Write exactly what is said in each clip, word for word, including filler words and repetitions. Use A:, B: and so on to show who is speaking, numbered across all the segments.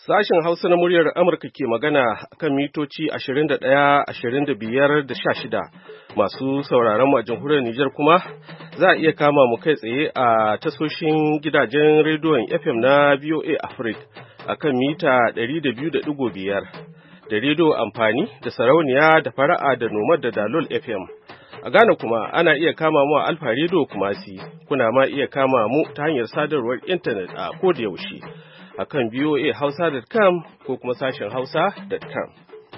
A: Sashen Hausa na muryar Amurka ke magana kan mitoci ashirin da ɗaya, ashirin da biyar da sha shida. Masu sauraron mu a jamhuriyar Nijar kuma za a iya kama mu kai tsaye a tasoshin gidajen rediyon F M na V O A Africa a kan mita ɗari da biyu da ɗigo biyar, da rediyo amfani da sarauniya da fara'a da nomad da dalol F M. A Ghana kuma ana iya kama mu a Alfa Radio Kumasi, kuna ma iya kama mu ta hanyar sadarwar intanet a koda yaushe a kan V O A Hausa dot com ko kuma sashen Hausa dot com.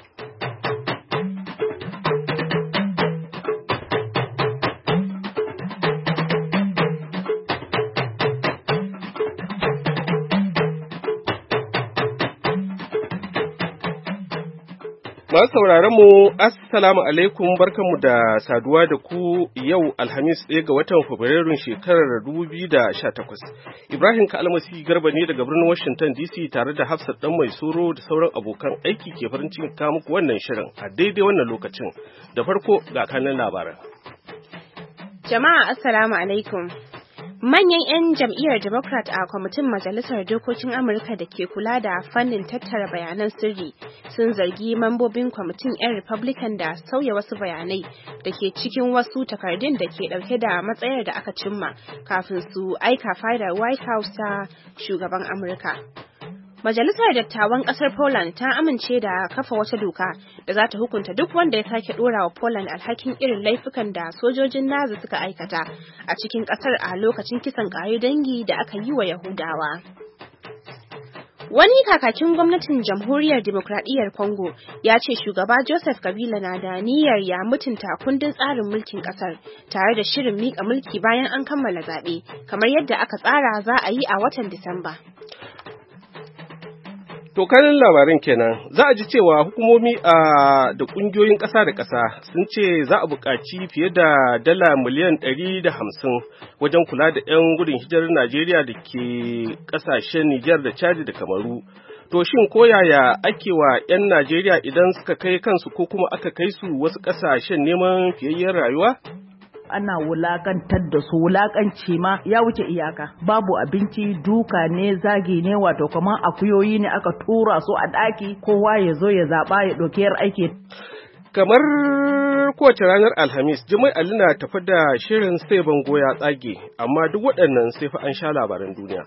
A: Masu sauraron mu assalamu alaikum, barkanmu da saduwa da ku yau Alhamis ɗaya ga watan Fabrairun shekarar dubu biyu da sha takwas. Ibrahim Kalmasi Garba ne daga birnin Washington D C tare da Hafsat ɗan mai soro da sauran abokan aiki ke farin cikin kawo muku wannan shirin a daidai wannan lokacin. Da farko ga kanin labaran.
B: Jama'a assalamu alaikum. Manyan 'yan jam'iyyar Democrat a kwamitin Majalisar Dokokin Amurka da ke kula da fannin tattara bayanan sirri sun zargi mambobin kwamitin 'yan Republican da sauya wasu bayanai da ke cikin wasu takardun da ke ɗauke da matsayar da aka cimma kafin su aika fadar White House ta shugaban Amurka. Majalisar Dattawan Ƙasar Poland ta amince da kafa wata doka da za ta hukunta duk wanda ya sake ɗora wa Poland alhakin irin laifukan da sojojin Nazi suka aikata a cikin ƙasar a lokacin kisan ƙare dangi da aka yi wa Yahudawa. Wani kakakin gwamnatin Jamhuriyar Dimokuraɗiyyar Congo ya ce shugaba Joseph Kabila na da niyyar ya mutunta kundin tsarin mulkin ƙasar tare da shirin miƙa mulki bayan an kammala zaɓe, kamar yadda aka tsara za a yi a watan Disamba.
A: To kanin labarin kenan, za a ji cewa hukumomi a da ƙungiyoyin ƙasa da ƙasa sun ce za a buƙaci fiye da dala miliyan ɗari da hamsin wajen kula da 'yan gudun hijirar Najeriya da ke ƙasashen Nijar da Chad da Kamaru. To shin koyaya ake wa 'yan Najeriya idan suka kai kansu ko kuma aka kai su wasu ƙasashen neman fiyayyen rayuwa?
C: Ana wulakantar da su, wulakanci ma ya wuce iyaka, babu abinci, duka ne, zagi ne, wato kamar akuyoyi ne aka tura su a ɗaki, kowa ya zo ya zaɓa ya ɗauki yar aiki.
A: Kamar kowace ranar Alhamis, Jimai Ali na tafi da shirin sai bango ya tsage, amma duk waɗannan sai fa an sha labaran duniya.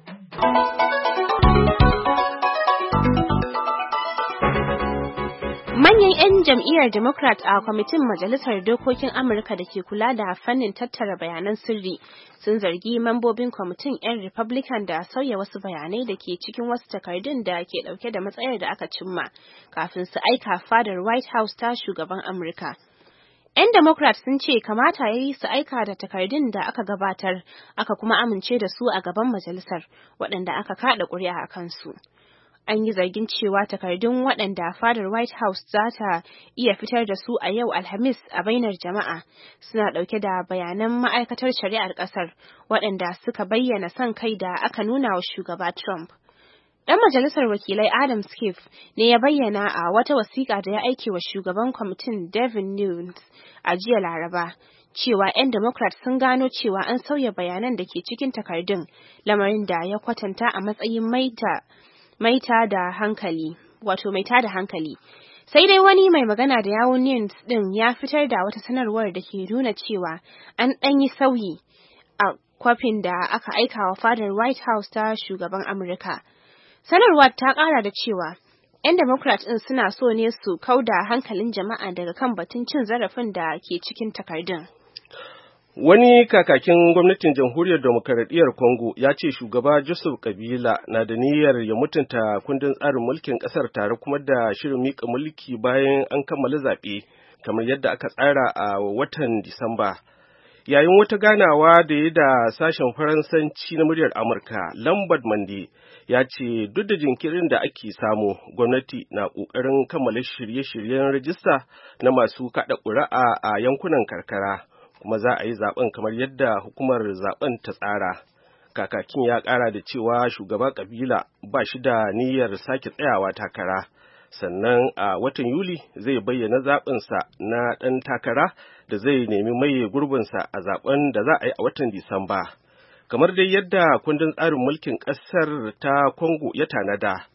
B: Manyan 'yan jam'iyyar Democrat a kwamitin Majalisar Dokokin Amurka da ke kula da fannin tattara bayanan sirri sun zargi mambobin kwamitin 'yan Republican da sauya wasu bayanai da ke cikin wasu takardun da ke ɗauke da matsayar da aka cimma kafin su aika fadar White House ta shugaban Amurka. 'Yan Democrat sun ce kamata ya yi su aika da takardun da aka gabatar, aka kuma amince da su a gaban majalisar, waɗanda aka kaɗa ƙuri'a a kansu. An yi zargin cewa takardun waɗanda fadar White House za ta iya fitar da su a yau Alhamis a bainar jama'a suna ɗauke da bayanan ma'aikatar shari'ar ƙasar waɗanda suka bayyana son kai da aka nuna wa shugaba Trump. Ɗan majalisar wakilai Adam Schiff ne ya bayyana a wata wasiƙa da ya aike wa shugaban kwamitin Devin Nunes a jiya Laraba cewa 'yan Democrat sun gano cewa an sauya bayanan da ke cikin takardun, lamarin da ya kwatanta a matsayin maita maita da hankali, wato maita da hankali. Sai dai wani mai magana da yawun Nunes din ya fitar da wata sanarwar da ke nuna cewa an ɗan yi sauyi a kwafin da aka aika wa fadar White House ta shugaban Amurka. Sanarwar ta ƙara da cewa 'yan Democrat ɗin suna so ne su kauda hankalin jama'a daga kan batun cin zarafin da ke cikin takardun.
A: Wani kakakin gwamnatin Jamhuriyar Demokaradiyyar Congo ya ce shugaba Joseph Kabila na da niyyar ya mutunta kundin tsarin mulkin ƙasar tare kuma da shirin miƙa mulki bayan an kammala zaɓe, kamar yadda aka tsara a watan Disamba. Yayin wata ganawa da ya da sashen Faransanci na muryar Amurka, Lambert Mande ya ce duk da jinkirin da ake samu, gwamnati na ƙoƙarin kammala shirye-shiryen rajista na masu kaɗa ƙuri'a a yankunan karkara. Kuma za a yi zaben kamar yadda hukumar zaben ta tsara. Kakakin ya ƙara da cewa shugaba Kabila ba shi da niyyar sake tsayawa takara, sannan a watan Yuli zai bayyana zaɓinsa na ɗan takara da zai nemi maye gurbinsa a zaben da za a yi a watan Disamba. Kamar dai yadda kundin tsarin mulkin ƙasar ta Congo ya tanada,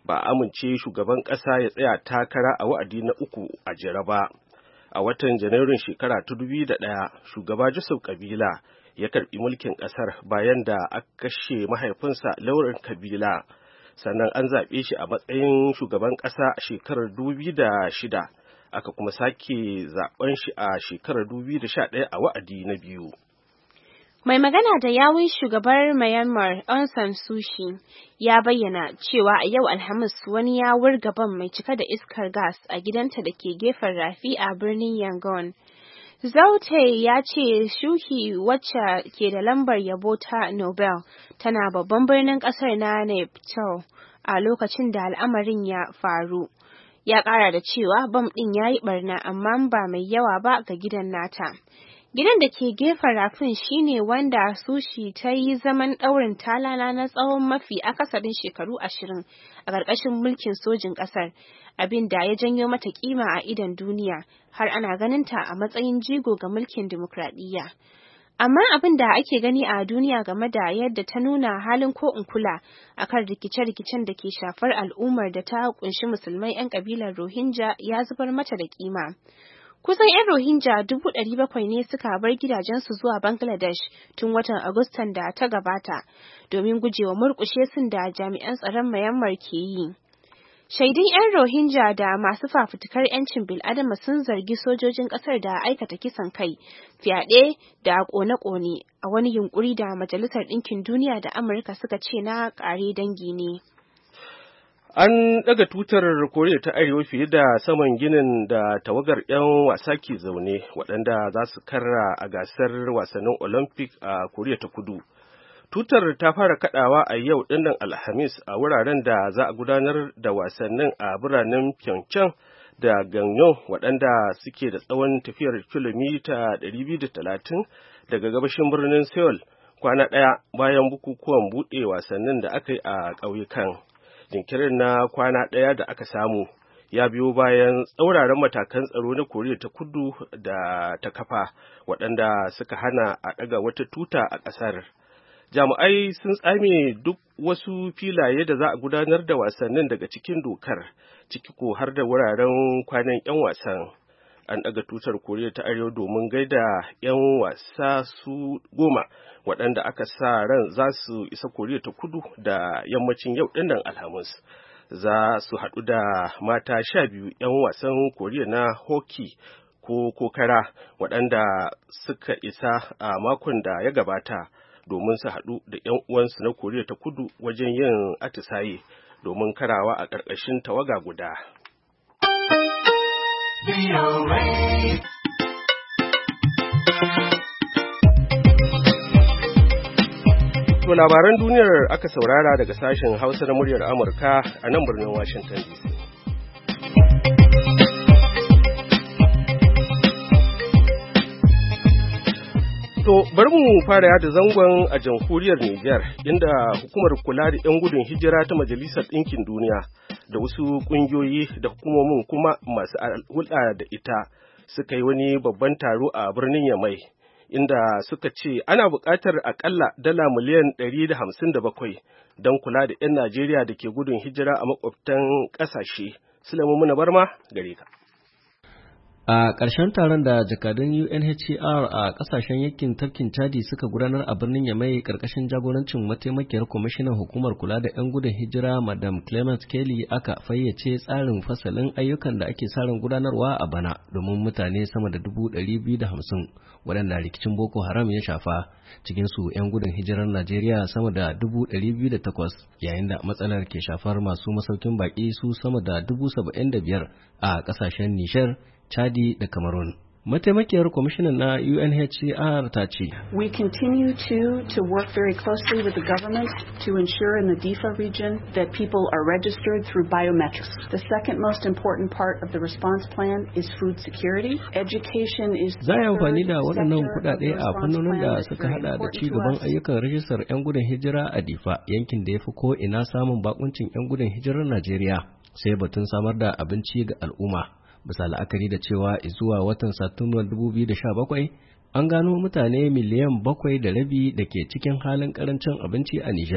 A: ba amince shugaban ƙasa ya tsaya takara a wa'adi na uku a jere ba. A watan Janairun shekara ta dubu da ɗaya, shugaba Joseph Kabila ya karɓi mulkin ƙasar bayan da aka kashe mahaifinsa Laurent Kabila. Sannan an zaɓe shi a matsayin shugaban ƙasa a shekarar dubu da shida, aka kuma sake zaɓen shi a shekarar dubu da sha ɗaya a wa'adi na biyu.
B: Mai magana da yawun shugabar Myanmar Aung San Suu Kyi ya bayyana cewa a yau Alhamis wani ya wurga bam mai cike da iskar gas a gidanta da ke gefen rafi a birnin Yangon. Zaute ya ce Shuki wacce ke da lambar yabo ta Nobel tana babban birnin kasar na Nepal a lokacin da al'amarin ya faru. Ya ƙara da cewa bam ɗin ya yi ɓarna amma ba mai yawa ba ga gidan nata. Gidan da ke gefen rafin shine wanda Sushi ta yi zaman ɗaurin talala na tsawon mafi akasarin shekaru ashirin a ƙarƙashin mulkin sojin ƙasar, abin da ya janyo mata kima a idon duniya har ana ganinta a matsayin jigo ga mulkin dimokuraɗiyya. Amma abin da ake gani a duniya game da yadda ta nuna halin ko in kula akan rikice-rikicen da ke shafar al'ummar da ta kunshi musulmai 'yan ƙabilar Rohingya ya zubar mata da kima. Kusan 'yan Rohingya dubu ɗari bakwai ne suka bar gidajensu zuwa Bangladesh tun watan Agustan da ta gabata domin gujewa murƙushe sun da jami'an tsaron Myanmar ke yi. Shaidun 'yan Rohingya da masu fafutukar 'yancin bil'adama sun zargi sojojin ƙasar da aikata kisan kai, fyaɗe da ƙone-ƙone a wani yunƙuri da Majalisar Ɗinkin Duniya da Amurka suka ce na ƙare dangi ne.
A: An ɗaga tutar Koriya ta Arewa fiye da saman ginin da tawagar 'yan wasa ke zaune waɗanda za su karra a gasar wasannin Olympic a Koriya ta Kudu. Tutar ta fara kaɗawa a yau ɗinnan Alhamis a wuraren da za a gudanar da wasannin a biranen Pyeongchang da Gangneung waɗanda suke da tsawon tafiyar kilomita ɗari biyu da talatin daga gabashin birnin Seoul, kwana ɗaya bayan bukukuwan buɗe wasannin da aka yi a ƙauyukan. Jinkirin na kwana ɗaya da aka samu ya biyo bayan tsauraran matakan tsaro na Koriya ta Kudu da ta kafa waɗanda suka hana a ɗaga wata tuta a ƙasar. Jami'ai sun tsame duk wasu filaye da za a gudanar da wasannin daga cikin dokar, ciki ko har da wuraren kwanan 'yan wasan. An ɗaga tutar Koriya ta Arewa domin gaida 'yan wasa su goma waɗanda aka sa ran za su isa Koriya ta Kudu da yammacin yau ɗinnan Alhamis. Za su haɗu da mata sha biyu 'yan wasan Koriya na hockey ko kokara waɗanda suka isa a makon da ya gabata domin su haɗu da 'yan uwansu na Koriya ta Kudu wajen yin atisaye domin karawa a ƙarƙashin tawaga guda. To labaran duniyar aka saurara daga sashen Hausa na muryar Amurka a nan birnin Washington D C. To bari mu fara yada zangon a jamhuriyar Nijar, inda hukumar kula da 'yan gudun hijira ta Majalisar Ɗinkin Duniya da wasu ƙungiyoyi da hukumomin kuma masu hulɗa da ita suka yi wani babban taro a birnin Yamai, inda suka ce ana buƙatar aƙalla dala miliyan ɗari da hamsin da bakwai don kula da 'yan Najeriya da ke gudun hijira a makwabtan ƙasashe. Sulaiman Muna Barma gare ka.
D: A ƙarshen taron da jakadun U N H C R a ƙasashen yankin tafkin Chadi suka gudanar a birnin Yamai ƙarƙashin jagorancin mataimakiyar kwamishinan hukumar kula da 'yan gudun hijira Madam Clement Kelly aka fayyace tsarin fasalin ayyukan da ake sa ran gudanarwa a bana domin mutane sama da dubu ɗari biyu da hamsin waɗanda rikicin Boko Haram ya shafa, cikinsu 'yan gudun hijirar Najeriya sama da dubu ɗari biyu da takwas, yayin da matsalar ke shafar masu masaukin baƙi su sama da dubu saba'in da biyar a ƙasashen Nishar, Chadi da Cameroon. Mataimakiyar kwamishinan na U N H C R ta ce,
E: We continue to, to work very closely with the government to ensure in the Difa region that people are registered through biometrics. The second most important part of the response plan is food security. Education is
D: Za a amfani da waɗannan kuɗaɗe a fannonin da suka hada da ci gaban ayyukan rajistar 'yan gudun hijira a Difa, yankin da ya fi ko ina samun bakuncin 'yan gudun hijirar Najeriya, sai batun samar da abinci ga al'umma. Bisa la'akari da cewa zuwa watan Satumbar dubu biyu da sha bakwai an gano mutane miliyan bakwai da rabi da ke cikin halin karancin abinci a Nijar,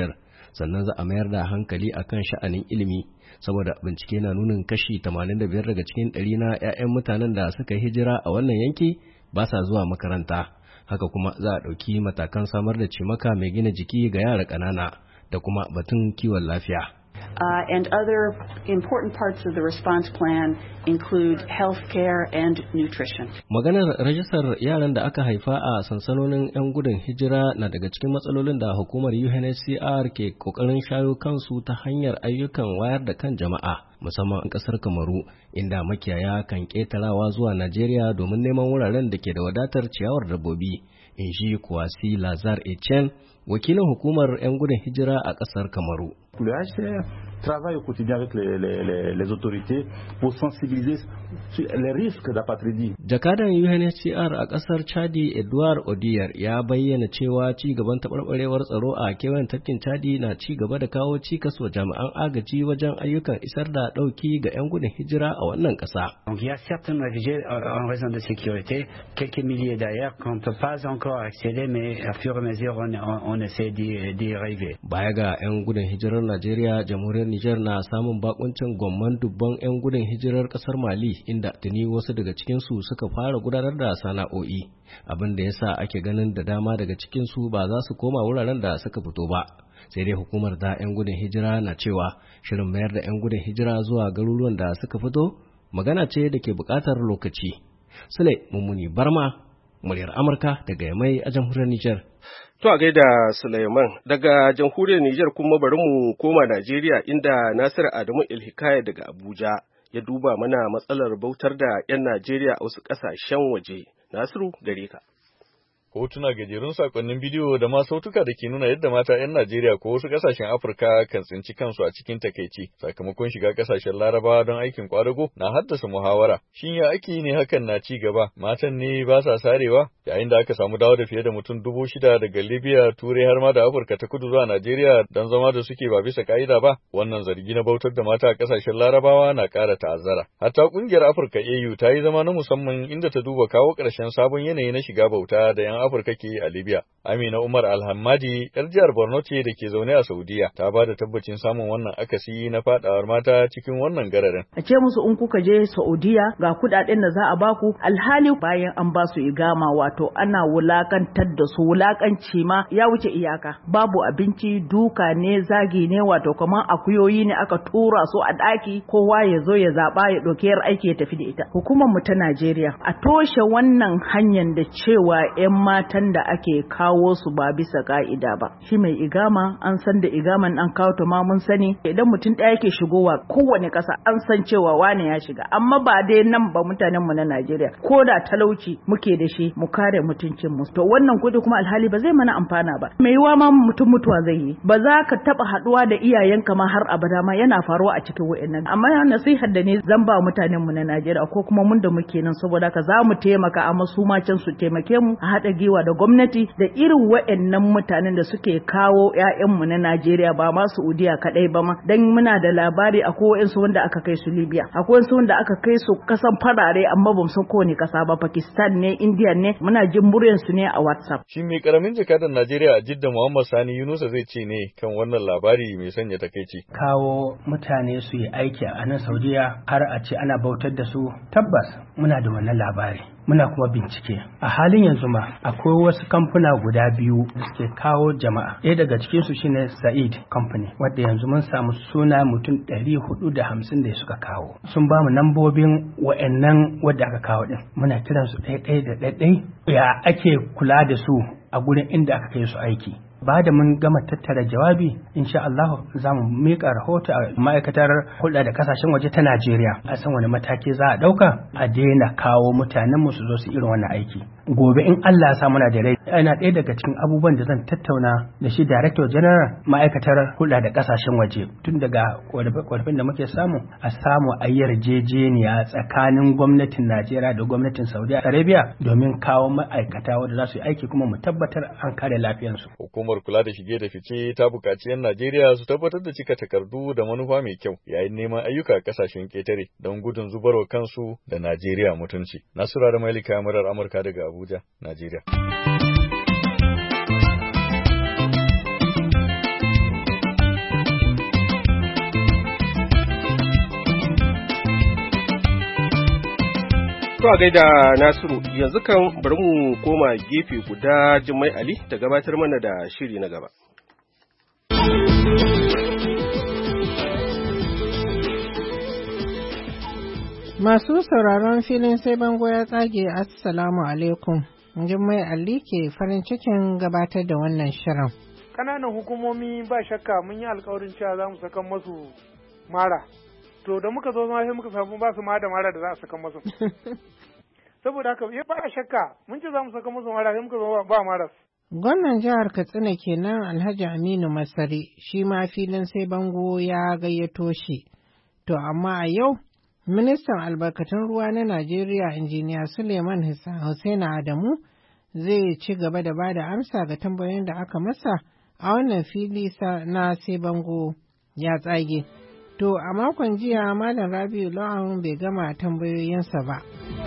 D: sannan za a mayar da hankali akan sha'anin ilimi, saboda bincike na nunin kashi tamanin da biyar daga cikin ɗari na 'ya'yan mutanen da suka hijira a wannan yanki ba sa zuwa makaranta. Haka kuma za a ɗauki matakan samar da cimaka mai gina jiki ga yara ƙanana da kuma batun kiwon lafiya.
E: Uh, and other important parts of the response plan include health care and nutrition.
D: Maganar rajistar yaran da aka haifa a sansanonin 'yan gudun hijira na daga cikin matsalolin da hukumar U N H C R ke kokarin shayo kansu ta hanyar ayyukan wayar da kan jama'a, musamman a ƙasar Kamaru, inda makiyaya kan ƙetarawa zuwa Najeriya domin neman wuraren da ke da wadatar ciyawar dabbobi, in ji Kwasi Lazar Etienne, wakilin hukumar 'yan gudun hijira a ƙasar Kamaru.
F: Le H C R travaille au quotidien avec les, les, les, les autorités pour sensibiliser sur les risques d'apatridie.
D: Jakadan U N H C R a ƙasar Chadi Edouard Odiyar ya bayyana cewa ci gaban taɓarɓarewar tsaro a kewayen tafkin Chadi na ci gaba da kawo cikas wa jami'an agaji wajen ayyukan isar da ɗauki ga 'yan gudun hijira a wannan ƙasa.
G: Donc il y a certains réfugiés en raison de sécurité, quelques milliers d'ailleurs qu'on ne peut pas encore accéder, mais à fur et à mesure on, on, on essaie d'y, d'y arriver.
D: Baya ga 'yan gudun hijirar Najeriya, jamhuriyar Nijar na samun bakuncin gwamman dubban 'yan gudun hijirar kasar Mali, inda tuni wasu daga cikinsu suka fara gudanar da sana'o'i, abin da yasa ake ganin da dama daga cikinsu ba za su koma wuraren da suka fito ba. Sai dai hukumar da 'yan gudun hijira na cewa shirin mayar da 'yan gudun hijira zuwa garuruwan da suka fito magana ce da ke buƙatar lokaci. Sule Mummuni Barma, muryar Amurka daga Yamai a jamhuriyar Nijar.
A: To a gaida Sulaiman, daga jamhuriyar Nijar kuma bari mu koma Najeriya, inda Nasir Adamu Ilhikaya daga Abuja ya duba mana matsalar bautar da 'yan Najeriya a wasu ƙasashen waje. Nasiru, gare ka.
H: Hotuna, gajerun sakonnin bidiyo da ma sautuka da ke nuna yadda mata 'yan Najeriya ko wasu kasashen Afirka kan tsinci kansu a cikin takaici sakamakon shiga kasashen Larabawa don aikin kwadago na haddasa muhawara. Shin ya ake ne hakan na ci gaba? Matan ne ba sa sarewa? Yayin da aka samu dawo da fiye da mutum dubu shida daga Libya, Turai har ma da Afirka ta Kudu zuwa Najeriya don zama da suke ba bisa ka'ida ba, wannan zargi na bautar da mata a kasashen Larabawa na ƙara ta'azzara. Hatta ƙungiyar Afirka A U ta yi zama na musamman inda ta duba kawo ƙarshen sabon yanayi na shiga bauta da 'yan Afirka ke a Libya. Amina Umar Alhammadi, yar jihar Borno ce da ke zaune a Saudiya, ta ba da tabbacin samun wannan akasi na fadawar mata cikin wannan gararin.
C: A ce musu in kuka je Saudiya ga kudaden da za a baku, alhali bayan an ba su igama, wato ana wulakantar da su, wulakanci ma ya wuce iyaka. Babu abinci, duka ne, zagi ne, wato kamar akuyoyi ne aka tura su a daki, kowa ya zo ya zaba ya ɗauki yar aiki ya tafi da ita. Hukumar mu ta Najeriya a toshe wannan hanyar da cewa 'yan matan da ake kawo su ba bisa ka'ida ba. Shi mai igama an san da igaman an kawo ta ma mun sani, idan mutum ɗaya yake shigowa kowane ƙasa an san cewa wane ya shiga, amma ba dai nan ba mutanen mu na Najeriya, ko da talauci muke da shi mu kare mutuncin mu. To wannan kudi kuma alhali ba zai mana amfana ba. Mai yiwa ma mutum mutuwa zai yi, ba za ka taba haduwa da iyayenka ma har abada ma, yana faruwa a cikin wayannan. Amma nasihar da ne zan ba mutanen mu na Najeriya ko kuma mun da muke nan, saboda ka za mu taimaka, amma su ma can su taimake mu a haɗa giwa da gwamnati da irin waɗannan mutanen da suke kawo ƴaƴanmu na Najeriya, ba ma Saudiya kaɗai ba ma, dan muna da labari akwai waɗansu wanda aka kai su Libya, akwai waɗansu wanda aka kai su kasan farare amma ba mu san kowane kasa ba, Pakistan ne, India ne, muna jin muryar su ne a WhatsApp.
H: Shi mai karamin jakadan Najeriya a Jidda Muhammad Sani Yunusa zai ce ne kan wannan labari mai sanya takeici.
I: Kawo mutane su yi aiki a nan Saudiya har a ce ana bautar da su, tabbas muna da wannan labari. Muna kuma bincike. A halin yanzu ma akwai wasu kamfuna guda biyu da suke kawo jama'a. Ɗaya daga cikin su shine Said Company, wanda yanzu mun samu suna mutum ɗari hudu da hamsin da suka kawo. Sun ba mu nambobin wa'annan wadda aka kawo din. Muna kiran su ɗaya ɗaya da ɗaya ɗaya. Ya ake kula da su a gurin inda aka kai su aiki. Ba da mun gama tattara jawabi, insha Allah za mu miƙa rahoto a ma'aikatar hulɗa da kasashen waje ta Najeriya, a san wani mataki za a ɗauka a daina kawo mutanen mu su zo su irin wannan aiki. Gobe in Allah ya sa muna da rai, yana ɗaya daga cikin abubuwan da zan tattauna da shi Director General ma'aikatar hulɗa da kasashen waje, tun daga ƙorafin da muke samu a samu a yarjejeniya tsakanin gwamnatin Najeriya da gwamnatin Saudi Arabia domin kawo ma'aikata wanda za su yi aiki kuma mu tabbatar an kare lafiyarsu.
H: Hukumar kula da shige da fice ta buƙaci 'yan Najeriya su tabbatar da cika takardu da manufa mai kyau yayin neman ayyuka a ƙasashen ƙetare don gudun zubarwa kansu da Najeriya mutunci. Nasura da Malika murar Amurka daga Abuja, Najeriya.
A: To a gaida Nasiru, yanzu kan bari mu koma gefe guda Jummai Ali ta gabatar mana da shiri na gaba.
J: Masu sauraron filin sai bango ya tsage Assalamu alaikum. Jummai Ali ke farin cikin gabatar da wannan shirin.
K: Kananan hukumomi ba shakka mun yi alkawarin cewa za mu saka masu mara. To da muka zo ma sai muka samu ba su ma da mara da za a saka masu. Saboda haka ya ba shakka mun ce za mu saka masu mara sai muka zo ba maras.
J: Gwamnan jihar Katsina kenan Alhaji Aminu Masari shi ma filin sai bango ya gayyato shi. To amma a yau ministan albarkatun ruwa na Najeriya injiniya Suleiman Hussein Adamu zai ci gaba da bada amsa ga tambayoyin da aka masa a wannan fili na sai bango ya tsage. To a makon jiya Malam Rabiu Lawan bai gama tambayoyinsa ba.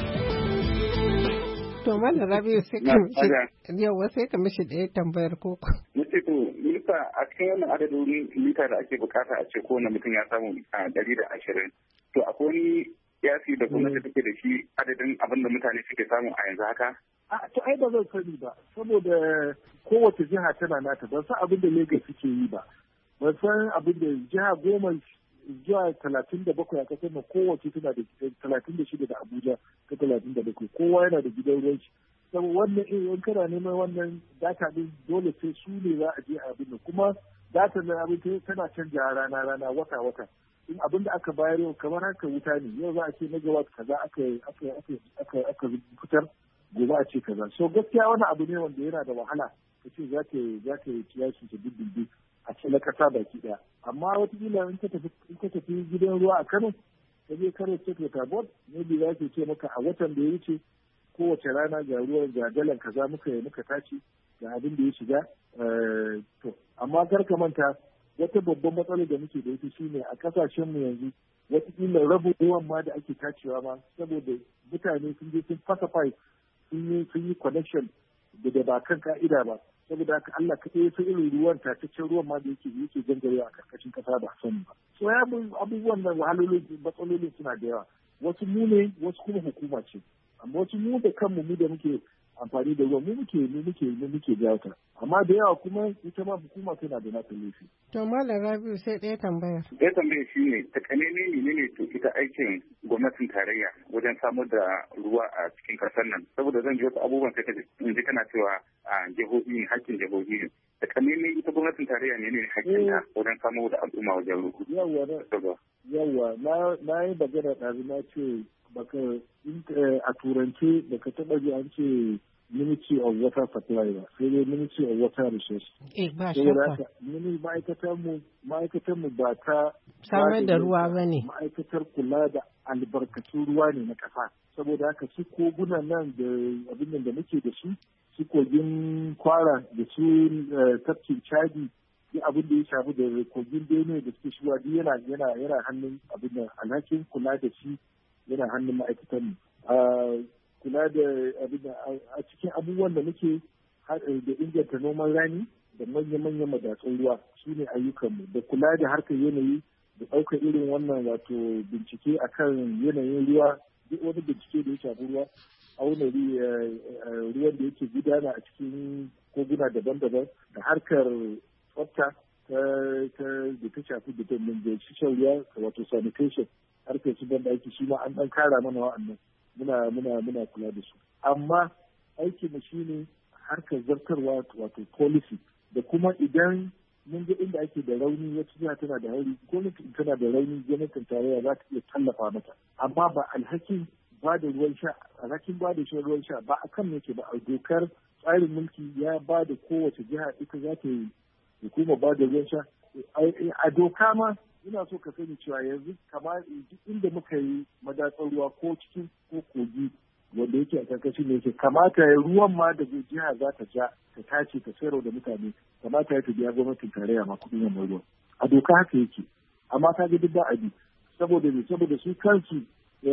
J: To Malam Rabiu sai ka mishi yawa sai ka mishi ɗaya tambayar koko.
L: Nace to mita a cikin wannan adadin mita da ake bukata a ce kowane mutum ya samu a ɗari da ashirin. To akwai wani yasi da gwamnati take da shi adadin abin da mutane suke samu a yanzu haka?
M: A to ai ba zan sani ba saboda kowace jiha tana nata ban san abin da Lagos suke yi ba. Ban san abin da jiha goma zuwa talatin da bakwai a kasar nan kowace tana da talatin da shida da Abuja ta talatin da bakwai kowa yana da gidan ruwan shi. Saboda wannan in kana neman wannan data din dole sai su ne za a je a abin nan kuma data na abin tana canja rana rana wata wata. In abin da aka bayar yau kamar haka wuta ne yau za a ce megawatt kaza aka aka aka aka fitar gobe a ce kaza. So gaskiya wani abu ne wanda yana da wahala ka ce za ka za ka yi kiyashi ta dindindin a ce na kasa baki daya. Amma watakila in ka tafi in ka tafi gidan ruwa a Kano ka je Kano Secretary Board maybe za ka ce maka a watan da ya wuce kowace rana ga ruwan ga galan kaza muka muka tace ga abin da ya shiga to amma kar ka manta wata babban matsalar da muke da ita shine a kasashen mu yanzu watakila rabin ruwan ma da ake tacewa ma saboda mutane sun je sun fasa pipe sun yi sun yi connection da da ba kan ka'ida ba saboda haka Allah ka ɗaya su irin ruwan tataccen ruwan ma da yake yake gangarewa a karkashin kasa ba sani ba so ya abubuwan nan wahalolin matsalolin suna da yawa wasu mu ne wasu kuma hukuma ce amma wasu mu da kanmu mu da muke amfani da ruwa mu muke mu muke mu muke jawo ta amma da yawa kuma ita ma hukuma tana da nata laifi.
J: To Malam Rabiu sai ɗaya tambayar.
L: Ɗaya tambayar shi ne takamaimai ne ne to ita aikin gwamnatin tarayya wajen samar da ruwa a cikin ƙasar nan saboda zan ji wasu abubuwan sai in ji kana cewa a jihohi hakkin jihohi ne takamaimai ita gwamnatin tarayya ne ne hakkinta wajen samar da al'umma wajen ruwa.
M: Yawwa yawwa na na yi magana ɗazu na ce baka a turance baka taɓa ji an ce Ministry of Water Supply ba sai dai Ministry of Water Resources.
J: Eh ba shakka.
M: Ma'aikatar mu ma'aikatar mu ba ta
J: samar da ruwa bane.
M: Ma'aikatar kula da albarkatun ruwa ne na ƙasa. Saboda haka su koguna nan da abin da muke da su su kogin kwara da su tafkin Chadi duk abin da ya shafi da kogin Benue da suke shiwa duk yana yana yana hannun abin da alhakin kula da shi yana hannun ma'aikatan mu. Kula da abin a cikin abubuwan da muke da inganta noman rani da manya-manyan madatsun ruwa su ne ayyukanmu da kula da harkar yanayi da ɗaukar irin wannan wato bincike akan yanayin ruwa duk wani bincike da ya shafi ruwa auna ruwan da yake gudana a cikin koguna daban-daban da harkar tsafta da ta shafi da shan ruwa wato sanitation harkar su ban da ake shi ma an ɗan kara mana wa'annan muna muna muna kula da su amma aiki mu shine harkar zartarwa wato policy da kuma idan mun ga inda ake da rauni wata jiha tana da rauni gwamnati tana da rauni gwamnatin tarayya za ta iya tallafa mata amma ba alhakin ba da ruwan sha alhakin ba da ruwan sha ba akan ne ke ba a dokar tsarin mulki ya ba da kowace jiha ita za ta yi hukuma ba da ruwan sha a doka ma ina so ka sani cewa yanzu kamar inda muka yi madatsar ruwa ko cikin ko kogi wanda yake a karkashin ne yake kamata ya ruwan ma da jiha za ta ja ta tace ta sayarwa da mutane kamata ya ta biya gwamnatin tarayya ma kuɗin wannan ruwan a doka haka yake amma ta ga duk ba a bi saboda ne saboda su kansu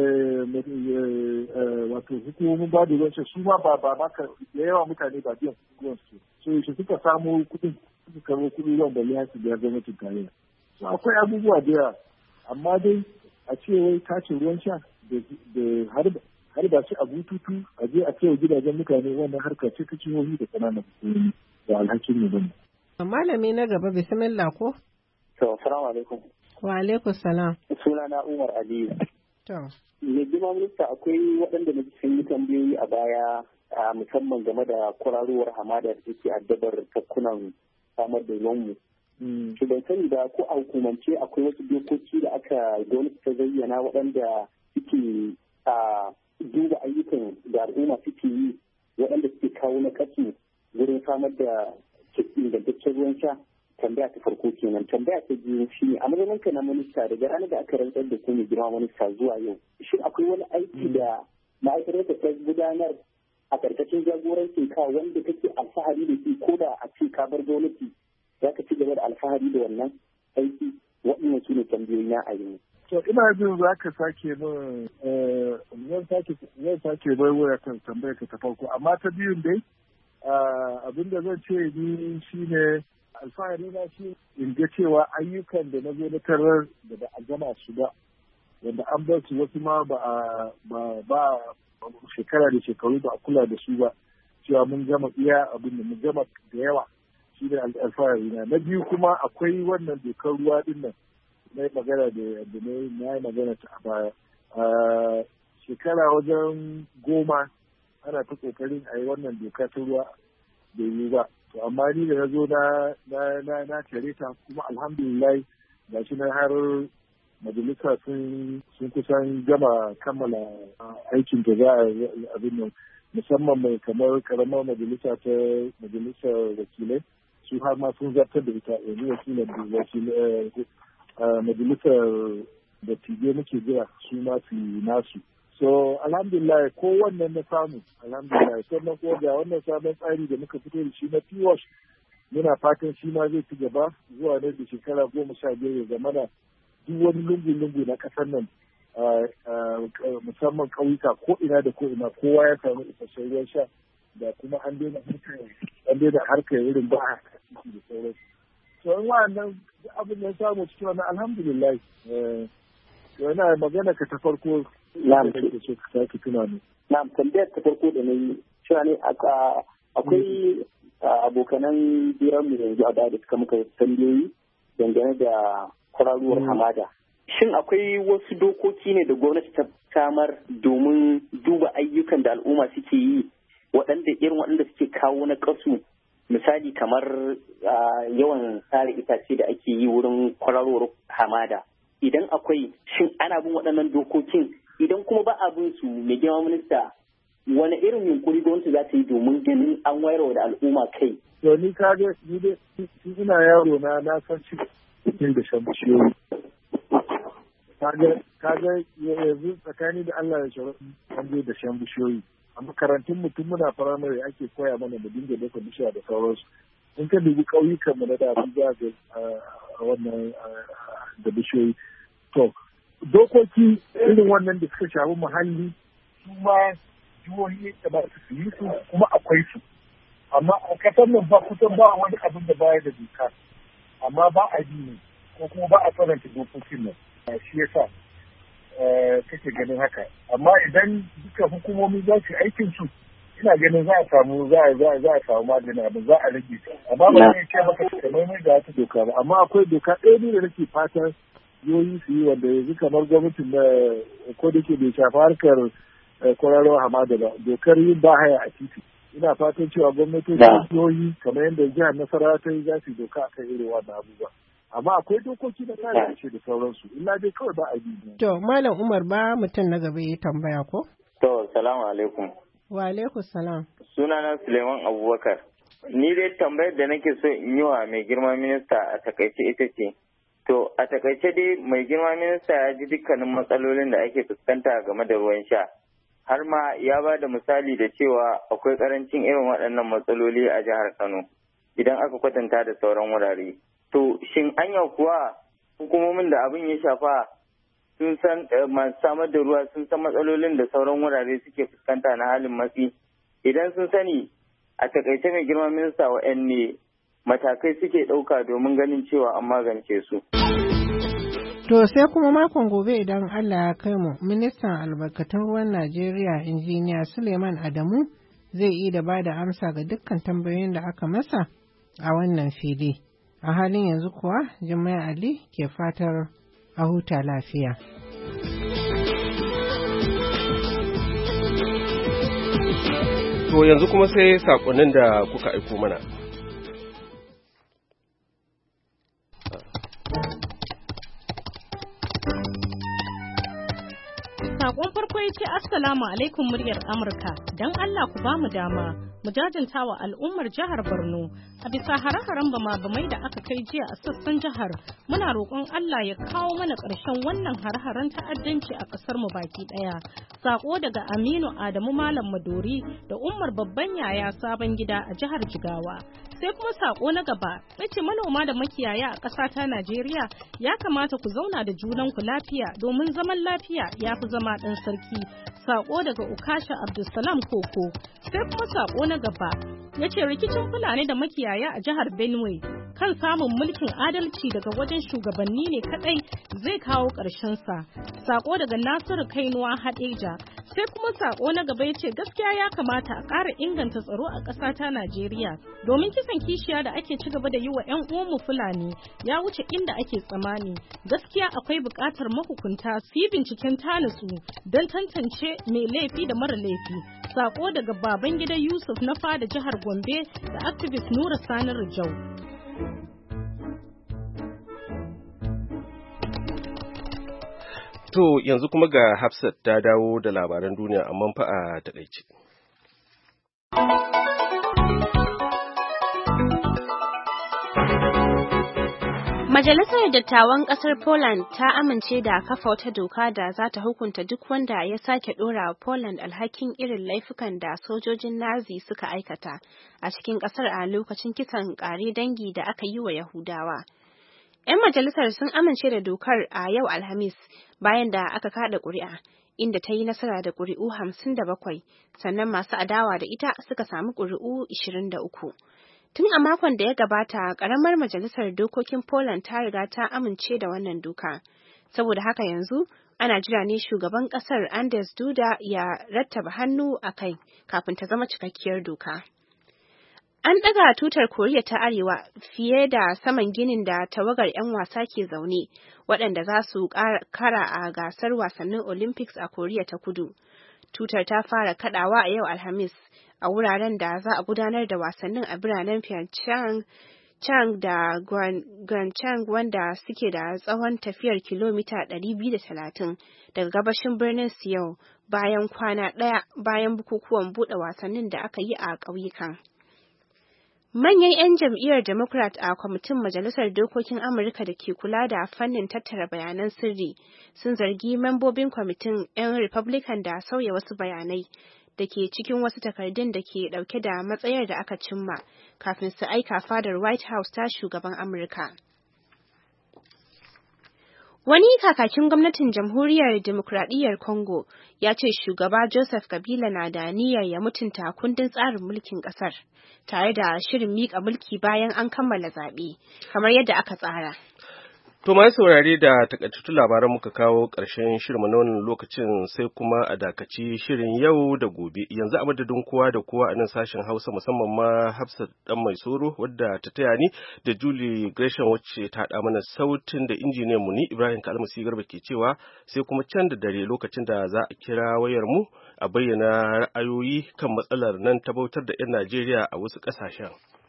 M: wato hukumomin ba da ruwan sha su ma ba ba maka da yawa mutane ba biyan ruwan su so yaushe suka samu kuɗin suka karo kuɗin ruwan balle har su biya gwamnatin tarayya so akwai abubuwa da yawa amma dai a ce wai tace ruwan sha da har har ba shi a bututu a je a kai gidajen mutane, wannan harka ce ta jihohi da ƙananan hukumomi da alhakin mu bane.
J: Malami na gaba bismillah ko?
N: To, assalamu alaikum.
J: Wa alaikum salam.
N: Suna na Umar Aliyu.
J: To.
N: Me girma minista akwai waɗanda na sun yi tambayoyi a baya a musamman game da kwararowar hamada da take addabar tafkunan samar da ruwanmu. Shi ban sani ba ko a hukumance akwai wasu dokoki da aka gwamnati ta zayyana waɗanda suke a duba ayyukan da al'umma suke yi waɗanda suke kawo na kasu wurin samar da ingantaccen ruwan sha. Tambaya ta farko kenan. Tambaya ta biyu shi ne a mazaunin ka na minista daga ranar da aka rantsar da ku mai girma minista zuwa yau. Shin akwai wani aiki da ma'aikatar ta gudanar a ƙarƙashin jagorancin ka wanda kake alfahari da shi ko da a ce ka bar gwamnati za ka ci gaba da alfahari da wannan aiki? Waɗannan su ne tambayoyi na a yau.
M: To ina jin za ka sake min zan sake zan sake baiwaya kan tambayar ka ta farko, amma ta biyun dai abinda zan ce ni shine alfahari na shi in ga cewa ayyukan da na zo na tarar da ba a gama su ba, wanda an bar su wasu ma ba ba ba shekara da shekaru ba a kula da su ba, cewa mun gama iya abin da mun gama da yawa, shi ne alfahari na. Na biyu kuma akwai wannan dokar ruwa din nan na yi magana da na yi magana ta a baya. Shekara wajen goma ana ta kokarin a yi wannan doka ta ruwa bai yi ba. To amma ni da na zo na na na tare ta kuma alhamdulillah ga shi na har majalisa sun sun kusan gama kammala aikin da za a abin nan, musamman mai kamar karamar majalisa ta majalisar wakilai su har ma sun zartar da ita yanzu wakilai majalisar da tije muke jira su ma su yi nasu. So alhamdulillah ko wannan na samu alhamdulillah, sannan ko ga wannan sabon tsari da muka fito da shi na P W A S H muna fatan shi ma zai ci gaba zuwa nan da shekara goma sha biyar ya zama da duk wani lungu-lungu na kasar nan musamman ƙauyuka ko ina da ko ina kowa ya samu isasshen ruwan sha da kuma an daina an daina harkar irin ba a da sauransu. So in wa'annan abin da ya samu cikin wannan alhamdulillah. Yana magana ka ta farko
N: Na'am,
M: Na'am,
N: tambayar ta farko da na yi cewa ne akwai abokanan biyan mu yanzu a da suka muka tambayoyi dangane da kwararuwar hamada. Shin akwai wasu dokoki ne da gwamnati ta samar domin duba ayyukan da al'umma suke yi waɗanda irin waɗanda suke kawo na kasu, misali kamar yawan sare itace da ake yi wurin kwararuwar hamada? Idan akwai, shin ana bin waɗannan dokokin? Idan kuma ba abin su mai girma minista, wani irin yunkuri gwamnati za ta yi domin ganin an wayarwa da al'umma kai?
M: To ni kaga ni dai ina yaro na na san cikin da shan bishiyoyi. Kaga kaga yanzu tsakani da Allah ya shawar an je da shan bishiyoyi. A makarantun mutum muna firamare ake koya mana mu dinga dasa bishiya da sauransu. In ka dubi ƙauyukan mu na da sun ga wannan da bishiyoyi. To dokoki irin wannan da suka shafi muhalli su ma jihohi da ba su yi su kuma akwai su, amma a kasar nan ba kusan ba wani abin da baya da doka, amma ba a bi ne ko kuma ba a tsananta dokokin nan, shi yasa kake ganin haka. Amma idan duka hukumomi za su aikin su, ina ganin za a samu za a za a za a samu maganin abin, za a rage, amma ba zai ce maka kamar mai da wata doka ba. Amma akwai doka ɗaya ne da nake fatan yoyi su yi wanda yanzu kamar gwamnatin da ko da ke bai shafi harkar kwararwa hamada ba, dokar yin ba haya a titi. Ina fatan cewa gwamnatocin yoyi kamar yadda jihar Nasarawa ta yi za su yi doka akan irin wannan abubuwa. Amma akwai dokoki na kare ce da sauransu, illa dai kawai ba a bi.
J: To Malam Umar ba mutum na gaba ya tambaya ko?
O: To salamu alaikum.
J: Wa alaikum salam.
O: Sunana Suleiman Abubakar. Ni dai tambayar da nake so in yi wa mai girma minista a takaice ita ce. To a takaice dai mai girma minista ya ji dukkanin matsalolin da ake fuskanta game da ruwan sha. Har ma ya ba da misali da cewa akwai karancin irin waɗannan matsaloli a jihar Kano idan aka kwatanta da sauran wurare. To shin anya kuwa hukumomin da abin ya shafa sun san masu samar da ruwa sun san matsalolin da sauran wurare suke fuskanta na halin matsi? Idan sun sani, a takaice mai girma minista wa'anne matakai suke ɗauka domin ganin cewa an magance su.
J: To sai kuma makon gobe idan Allah ya kai mu, ministan albarkatun ruwan Najeriya injiniya Suleiman Adamu zai yi da ba da amsa ga dukkan tambayoyin da aka masa a wannan fili. A halin yanzu kuwa Jummai Ali ke fatar a huta lafiya.
A: To yanzu kuma sai saƙonin da kuka aiko mana.
P: Sakon farko ya ce Assalamu alaikum muryar Amurka, don Allah ku ba mu dama mu jajanta wa al'ummar jihar Borno a bisa hare-haren bama-bamai da aka kai jiya a sassan jihar. Muna roƙon Allah ya kawo mana ƙarshen wannan hare-haren ta'addanci a ƙasar mu baki ɗaya. Sako daga Aminu Adamu Malam Madori da Umar Babban Yaya Sabon Gida a jihar Jigawa. Sai kuma sako na gaba, yace manoma da makiyaya a ƙasa ta Najeriya ya kamata ku zauna da junanku lafiya domin zaman lafiya ya fi zama ɗan sarki. Sako daga Ukasha Abdulsalam Koko. Sai kuma sako na gaba, yace rikicin Fulani da makiyaya a jihar Benue kan samun mulkin adalci daga wajen shugabanni ne kadai zai kawo ƙarshen sa. Sako daga Nasiru Kainuwa Hadeja. Sai kuma sako na gaba yace gaskiya ya kamata a ƙara inganta tsaro a ƙasa ta Najeriya domin kisan kishiya da ake ci gaba da yi wa 'yan uwanmu Fulani ya wuce inda ake tsammani. Gaskiya akwai buƙatar mahukunta su yi binciken tanisu don tantance mai laifi da mara laifi. Sako daga Babangida Yusuf na fada jihar Gombe da activist Nura Sani Rijau.
A: To yanzu kuma ga Hafsat ta dawo da labaran duniya amma fa a takaice.
B: Majalisar Dattawan Ƙasar Poland ta amince da kafa wata doka da za ta hukunta duk wanda ya sake ɗora wa Poland alhakin irin laifukan da sojojin Nazi suka aikata a cikin ƙasar a lokacin kisan ƙare dangi da aka yi wa Yahudawa. 'Yan majalisar sun amince da dokar a yau Alhamis bayan da aka kada ƙuri'a, inda ta yi nasara da ƙuri'u hamsin da bakwai, sannan masu adawa da ita suka samu ƙuri'u ishirin da uku. Tun a makon da ya gabata, ƙaramar majalisar dokokin Poland ta riga ta amince da wannan doka. Saboda haka yanzu, ana jira ne shugaban ƙasar Andrzej Duda ya rattaba hannu a kai kafin ta zama cikakkiyar doka. An ɗaga tutar Koriya ta Arewa fiye da saman ginin da tawagar 'yan wasa ke zaune, waɗanda za su kara a gasar wasannin Olympics a Koriya ta Kudu. Tutar ta fara kaɗawa a yau Alhamis a wuraren da za a gudanar da wasannin a biranen Pyeongchang, Chang da Gwanchang wanda suke da tsawon tafiyar kilomita ɗari biyu da talatin daga gabashin birnin Seoul bayan kwana ɗaya bayan bukukuwan buɗe wasannin da aka yi a ƙauyukan. Manyan 'yan jam'iyyar Democrat a kwamitin Majalisar Dokokin Amurka da ke kula da fannin tattara bayanan sirri sun zargi membobin kwamitin 'yan Republican da sauya wasu bayanai da ke cikin wasu takardun da ke dauke da matsayar da aka cimma kafin su aika fadar White House ta shugaban Amurka. Wani kakakin gwamnatin Jamhuriyar Dimokuraɗiyyar Congo ya ce shugaba Joseph Kabila na da niyyar ya mutunta kundin tsarin mulkin ƙasar, tare da shirin miƙa mulki bayan an kammala zaɓe, kamar yadda aka tsara.
A: To mai saurare da takaitattun labaran muka kawo ƙarshen shirin na wannan lokacin, sai kuma a dakaci shirin yau da gobe. Yanzu a madadin kowa da kowa a nan sashen Hausa, musamman ma Hafsat dan mai soro wadda ta taya ni, da Julie Gresham wacce ta haɗa mana sautin, da injiniyan mu ni Ibrahim Kalmasi Garba ke cewa sai kuma can da dare lokacin da za a kira wayar mu a bayyana ra'ayoyi kan matsalar nan ta bautar da 'yan Najeriya a wasu ƙasashen.